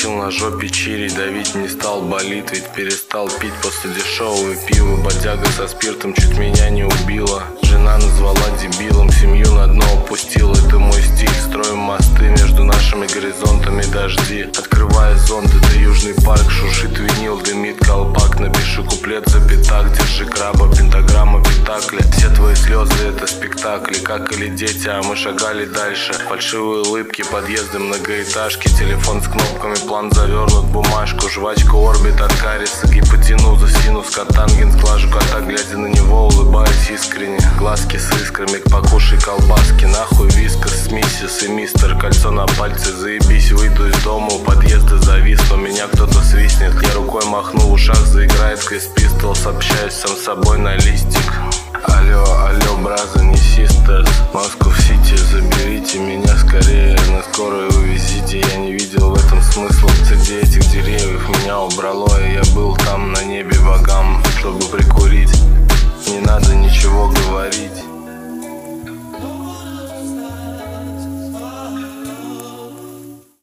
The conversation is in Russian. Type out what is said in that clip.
Затащил на жопе чири, давить не стал, болит, ведь перестал пить после дешевого пива. Бодяга со спиртом чуть меня не убила. Жена назвала дебилом, семью на дно опустила. Это мой стиль, строим мосты между нашими горизонтами, дожди. Открывая зонт, это южный парк, шуршит винил, дымит колпак. Напишу куплет за пятак, держи краба, пентаграмма, пентакли. Все твои слезы это спектакли, какали дети, а мы шагали дальше. Фальшивые улыбки, подъезды, многоэтажки. Телефон с кнопками, план завернут в бумажку. Жвачка орбит от кариеса, гипотенуза, синус, катангенс. Глажу кота, глядя на него, улыбаюсь искренне. Глазки с искрами, покушай колбаски. Нахуй вискас с миссис и мистер. Кольцо на пальце, заебись, выйду из дома. У подъезда завис, но меня кто-то свистнет. Я рукой махну, в ушах заиграет Крис Пистолс. Общаюсь сам с собой на листик. Алло, алло, браза, не систерс. Москва-Сити, заберите меня скорее. На скорую увезите, я не видел в этом смысла. Среди этих деревьев меня убрало, и я был там на небе богам, чтобы прикурить. Не надо ничего говорить.